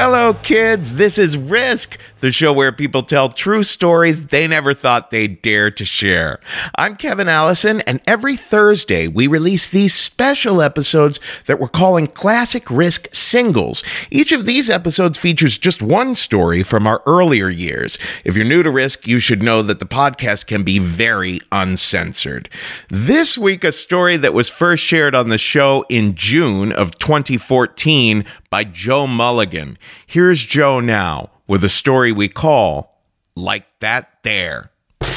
Hello, kids. This is Risk, the show where people tell true stories they never thought they'd dare to share. I'm Kevin Allison, and every Thursday we release these special episodes that we're calling Classic Risk Singles. Each of these episodes features just one story from our earlier years. If you're new to Risk, you should know that the podcast can be very uncensored. This week, a story that was first shared on the show in June of 2014 by Joe Mulligan. Here's Joe now with a story we call Like That There.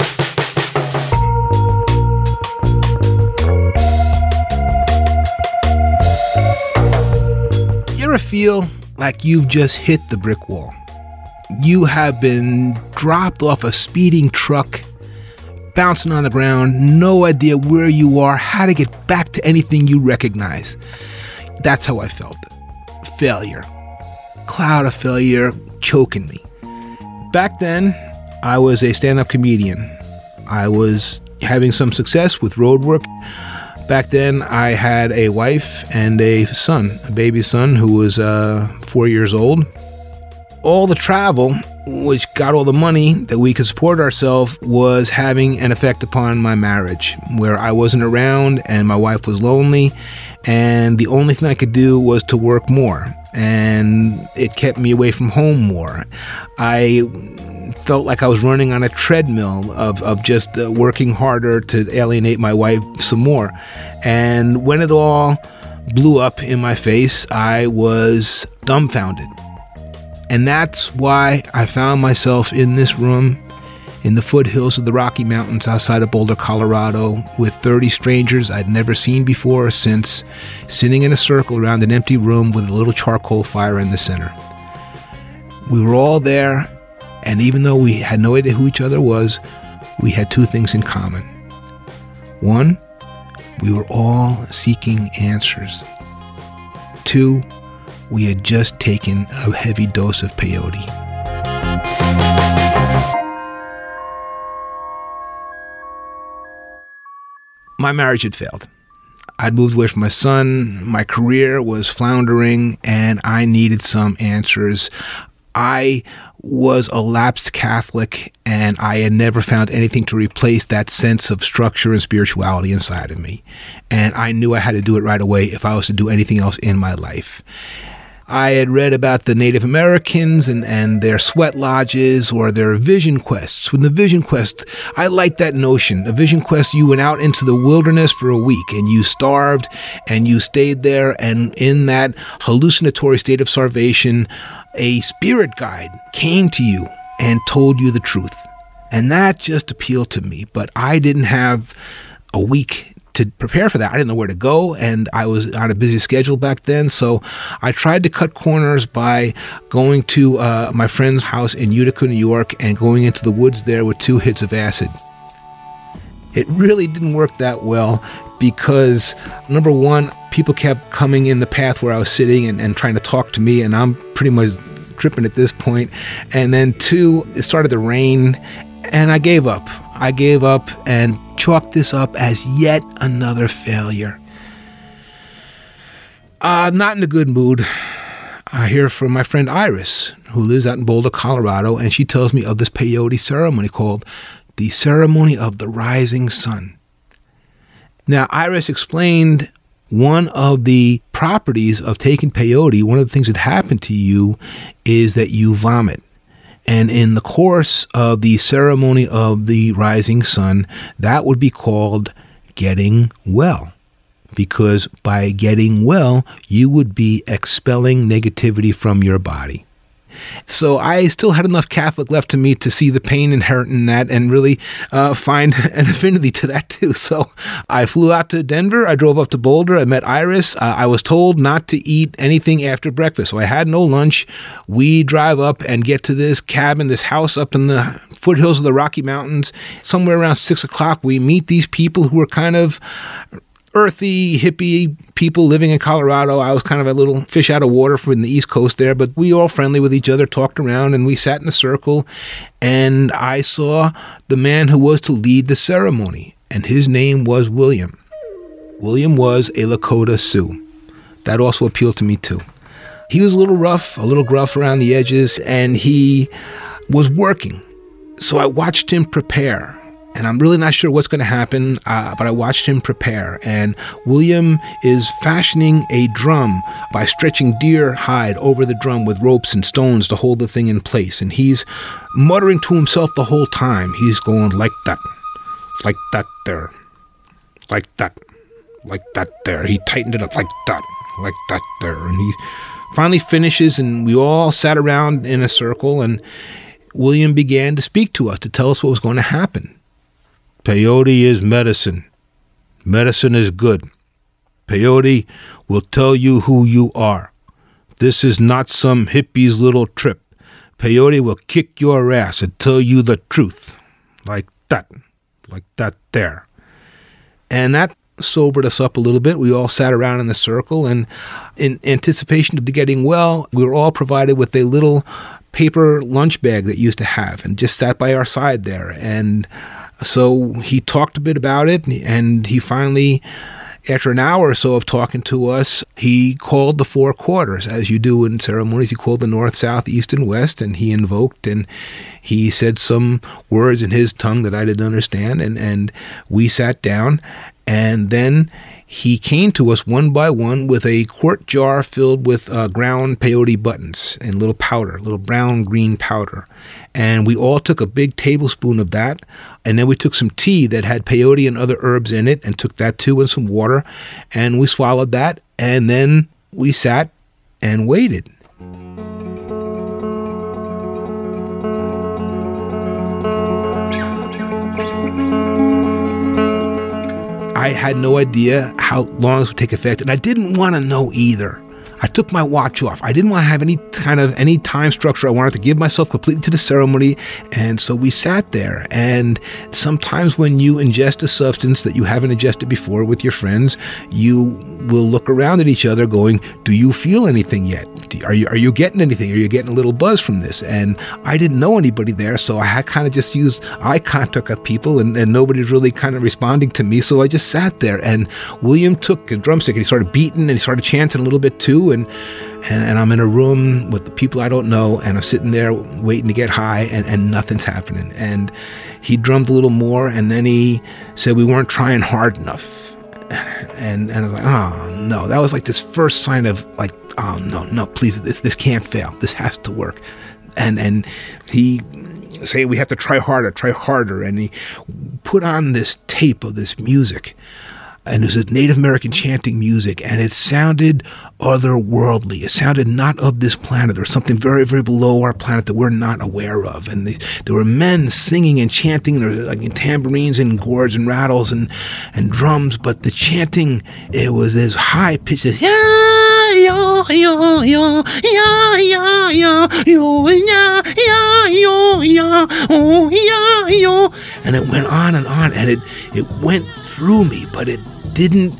You ever feel like you've just hit the brick wall? You have been dropped off a speeding truck, bouncing on the ground, no idea where you are, how to get back to anything you recognize. That's how I felt. Failure. Cloud of failure choking me. Back then, I was a stand-up comedian. I was having some success with road work. Back then, I had a wife and a son, a baby son who was 4 years old. All the travel, which got all the money that we could support ourselves, was having an effect upon my marriage, where I wasn't around and my wife was lonely, and the only thing I could do was to work more, and it kept me away from home more. I felt like I was running on a treadmill of just working harder to alienate my wife some more. And when it all blew up in my face, I was dumbfounded. And that's why I found myself in this room in the foothills of the Rocky Mountains outside of Boulder, Colorado, with 30 strangers I'd never seen before or since, sitting in a circle around an empty room with a little charcoal fire in the center. We were all there, and even though we had no idea who each other was, we had two things in common. One, we were all seeking answers. Two, we had just taken a heavy dose of peyote. My marriage had failed. I'd moved away from my son, my career was floundering, and I needed some answers. I was a lapsed Catholic, and I had never found anything to replace that sense of structure and spirituality inside of me. And I knew I had to do it right away if I was to do anything else in my life. I had read about the Native Americans and their sweat lodges or their vision quests. With the vision quest, I liked that notion. A vision quest, you went out into the wilderness for a week and you starved and you stayed there, and in that hallucinatory state of starvation, a spirit guide came to you and told you the truth. And that just appealed to me, but I didn't have a week to prepare for that. I didn't know where to go, and I was on a busy schedule back then, so I tried to cut corners by going to my friend's house in Utica, New York, and going into the woods there with 2 hits of acid. It really didn't work that well because, number one, people kept coming in the path where I was sitting and trying to talk to me, and I'm pretty much tripping at this point. And then 2, it started to rain, and I gave up. I gave up and chalked this up as yet another failure. Not in a good mood. I hear from my friend Iris, who lives out in Boulder, Colorado, and she tells me of this peyote ceremony called the Ceremony of the Rising Sun. Now, Iris explained one of the properties of taking peyote, one of the things that happen to you is that you vomit. And in the course of the Ceremony of the Rising Sun, that would be called getting well. Because by getting well, you would be expelling negativity from your body. So I still had enough Catholic left to me to see the pain inherent in that and really find an affinity to that too. So I flew out to Denver. I drove up to Boulder. I met Iris. I was told not to eat anything after breakfast. So I had no lunch. We drive up and get to this cabin, this house up in the foothills of the Rocky Mountains. Somewhere around 6 o'clock, we meet these people who are kind of earthy, hippie people living in Colorado. I was kind of a little fish out of water from the East Coast there, but we were all friendly with each other, talked around, and we sat in a circle, and I saw the man who was to lead the ceremony, and his name was William. William was a Lakota Sioux. That also appealed to me too. He was a little rough, a little gruff around the edges, and he was working. So I watched him prepare. And I'm really not sure what's going to happen, but I watched him prepare. And William is fashioning a drum by stretching deer hide over the drum with ropes and stones to hold the thing in place. And he's muttering to himself the whole time. He's going like that there, like that there. He tightened it up like that there. And he finally finishes, and we all sat around in a circle, and William began to speak to us to tell us what was going to happen. Peyote is medicine. Medicine is good. Peyote will tell you who you are. This is not some hippie's little trip. Peyote will kick your ass and tell you the truth. Like that there. And that sobered us up a little bit. We all sat around in the circle, and in anticipation of getting well, we were all provided with a little paper lunch bag that he used to have, and just sat by our side there. And so he talked a bit about it, and he finally, after an hour or so of talking to us, he called the four quarters, as you do in ceremonies. He called the north, south, east, and west, and he invoked, and he said some words in his tongue that I didn't understand, and we sat down, and then he came to us one by one with a quart jar filled with ground peyote buttons and little powder, little brown-green powder. And we all took a big tablespoon of that, and then we took some tea that had peyote and other herbs in it, and took that too, and some water, and we swallowed that, and then we sat and waited. I had no idea how long this would take effect, and I didn't want to know either. I took my watch off. I didn't want to have any time structure. I wanted to give myself completely to the ceremony. And so we sat there. And sometimes when you ingest a substance that you haven't ingested before with your friends, you will look around at each other going, do you feel anything yet? Are you getting anything? Are you getting a little buzz from this? And I didn't know anybody there, so I had kind of just used eye contact with people, and nobody's really kind of responding to me. So I just sat there, and William took a drumstick and he started beating, and he started chanting a little bit too. And I'm in a room with the people I don't know, and I'm sitting there waiting to get high, and nothing's happening. And he drummed a little more, and then he said we weren't trying hard enough. And I was like, oh no, that was like this first sign of like, oh no, please, this can't fail. This has to work. And he said we have to try harder. And he put on this tape of this music. And it was Native American chanting music, and it sounded otherworldly. It sounded not of this planet, or something very, very below our planet that we're not aware of. And there were men singing and chanting, and there were like tambourines and gourds and rattles and drums, but the chanting, it was as high pitched as ya yo yo yo ya ya ya yo ya ya yo ya oh ya yo, and it went on, and it went through me, but it didn't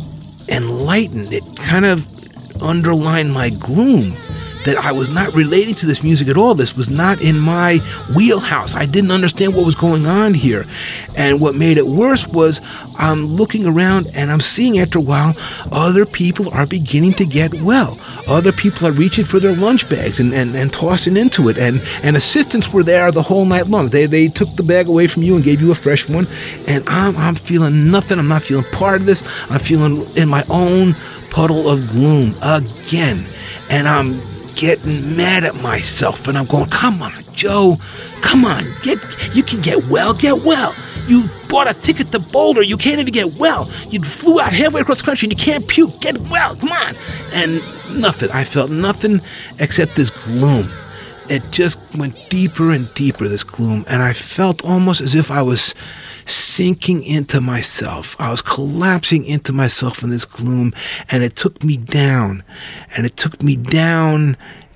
enlighten. It kind of underlined my gloom, that I was not relating to this music at all. This was not in my wheelhouse. I didn't understand what was going on here. And what made it worse was I'm looking around, and I'm seeing after a while other people are beginning to get well. Other people are reaching for their lunch bags and tossing into it. And assistants were there the whole night long. They took the bag away from you and gave you a fresh one. And I'm feeling nothing. I'm not feeling part of this. I'm feeling in my own puddle of gloom again. And I'm getting mad at myself, and I'm going, come on, Joe, come on, you can get well. You bought a ticket to Boulder, you can't even get well. You flew out halfway across the country and you can't puke, get well, come on. And nothing, I felt nothing except this gloom. It just went deeper and deeper, this gloom, and I felt almost as if I was sinking into myself. I was collapsing into myself in this gloom, and it took me down, and it took me down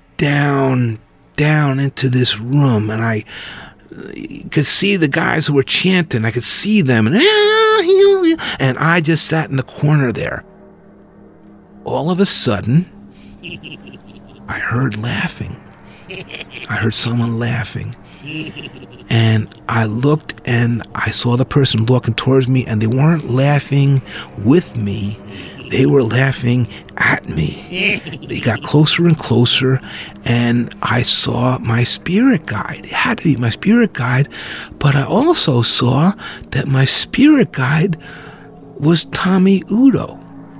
into this room, and I could see the guys who were chanting. I could see them, and I just sat in the corner there. All of a sudden, I heard laughing. I heard someone laughing. And I looked, and I saw the person walking towards me, and they weren't laughing with me. They were laughing at me. They got closer and closer, and I saw my spirit guide. It had to be my spirit guide, but I also saw that my spirit guide was Tommy Udo.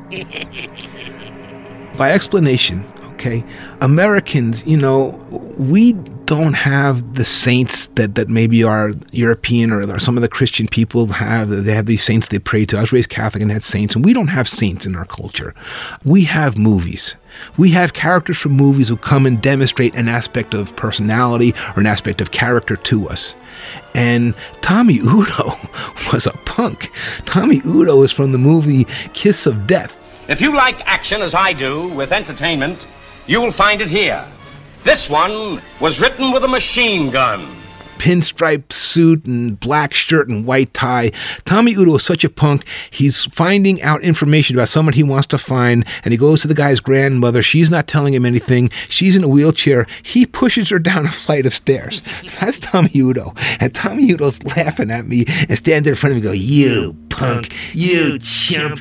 By explanation, okay, Americans, we don't have the saints that maybe our European or some of the Christian people have. They have these saints they pray to. I was raised Catholic and had saints, and we don't have saints in our culture. We have movies. We have characters from movies who come and demonstrate an aspect of personality or an aspect of character to us. And Tommy Udo was a punk. Tommy Udo is from the movie Kiss of Death. If you like action as I do with entertainment, you will find it here. This one was written with a machine gun. Pinstripe suit and black shirt and white tie. Tommy Udo is such a punk. He's finding out information about someone he wants to find, and he goes to the guy's grandmother. She's not telling him anything. She's in a wheelchair. He pushes her down a flight of stairs. That's Tommy Udo. And Tommy Udo's laughing at me and standing in front of me and go, "You punk, you chump."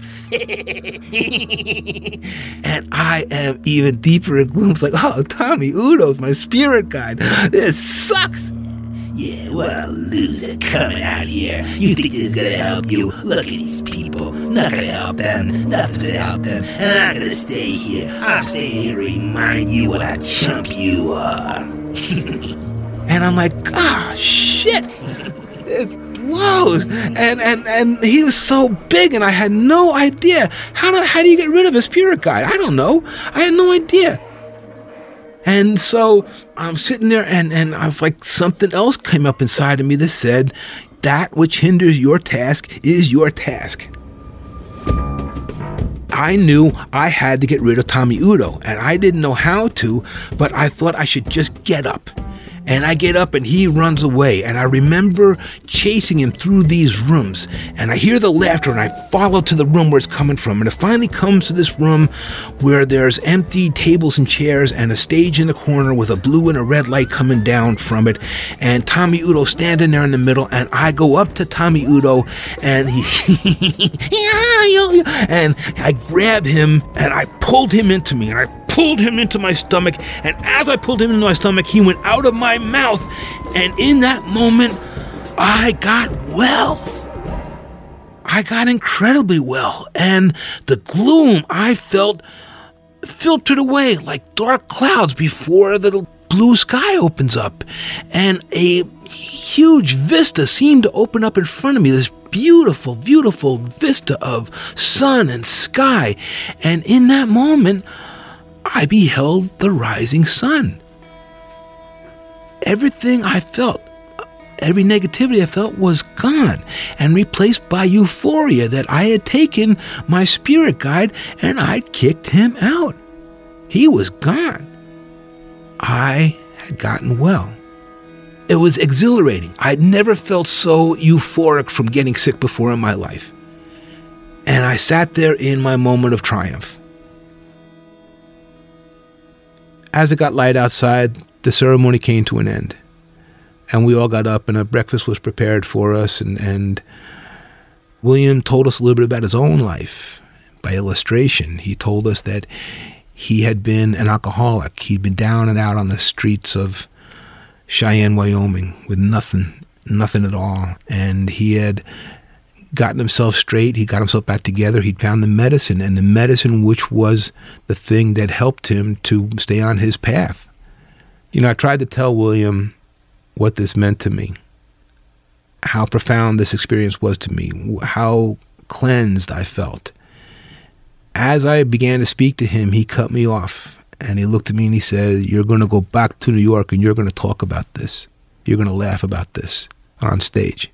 And I am even deeper in gloom. It's like, oh, Tommy Udo's my spirit guide. This sucks. Yeah, well, loser coming out here. You think this is gonna help you? Look at these people. Not gonna help them. Nothing's gonna help them. And I'm gonna stay here. I'll stay here to remind you what a chump you are. And I'm like, shit. It blows. And he was so big, and I had no idea. How do you get rid of a spirit guide? I don't know. I had no idea. And so I'm sitting there, and I was like, something else came up inside of me that said, that which hinders your task is your task. I knew I had to get rid of Tommy Udo, and I didn't know how to, but I thought I should just get up. And I get up and he runs away. And I remember chasing him through these rooms. And I hear the laughter and I follow to the room where it's coming from. And it finally comes to this room where there's empty tables and chairs and a stage in the corner with a blue and a red light coming down from it. And Tommy Udo standing there in the middle. And I go up to Tommy Udo and and I grab him and I pulled him into me. And I pulled him into my stomach, and as I pulled him into my stomach, he went out of my mouth, and in that moment, I got well. I got incredibly well, and the gloom I felt filtered away like dark clouds before the blue sky opens up, and a huge vista seemed to open up in front of me, this beautiful, beautiful vista of sun and sky, and in that moment, I beheld the rising sun. Everything I felt, every negativity I felt was gone and replaced by euphoria that I had taken my spirit guide and I'd kicked him out. He was gone. I had gotten well. It was exhilarating. I'd never felt so euphoric from getting sick before in my life. And I sat there in my moment of triumph. As it got light outside, the ceremony came to an end. And we all got up and a breakfast was prepared for us. And William told us a little bit about his own life. By illustration, he told us that he had been an alcoholic. He'd been down and out on the streets of Cheyenne, Wyoming, with nothing at all. And he had gotten himself straight. He got himself back together. He'd found the medicine, and the medicine which was the thing that helped him to stay on his path. I tried to tell William what this meant to me, how profound this experience was to me, how cleansed I felt. As I began to speak to him, he cut me off, and he looked at me and he said, "You're going to go back to New York and you're going to talk about this. You're going to laugh about this on stage."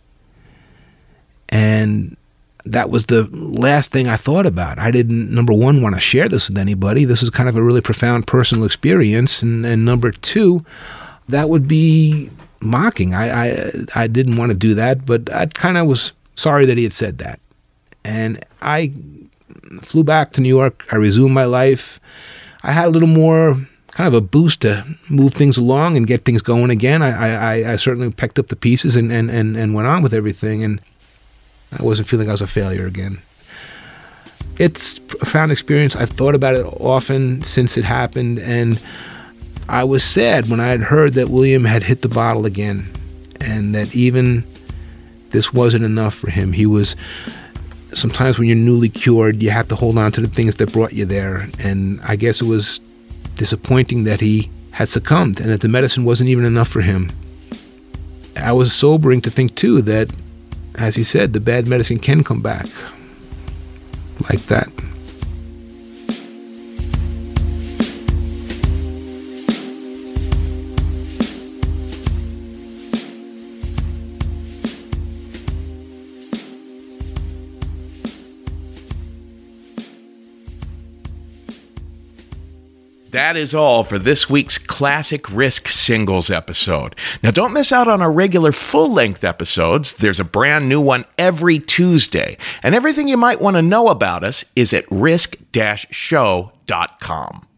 And that was the last thing I thought about. I didn't, number one, want to share this with anybody. This was kind of a really profound personal experience. And number two, that would be mocking. I didn't want to do that, but I kind of was sorry that he had said that. And I flew back to New York. I resumed my life. I had a little more kind of a boost to move things along and get things going again. I certainly picked up the pieces and went on with everything. And I wasn't feeling I was a failure again. It's a profound experience. I've thought about it often since it happened, and I was sad when I had heard that William had hit the bottle again, and that even this wasn't enough for him. He was, sometimes when you're newly cured, you have to hold on to the things that brought you there, and I guess it was disappointing that he had succumbed and that the medicine wasn't even enough for him. I was sobering to think, too, that, as he said, the bad medicine can come back like that. That is all for this week's Classic Risk Singles episode. Now, don't miss out on our regular full-length episodes. There's a brand new one every Tuesday. And everything you might want to know about us is at risk-show.com.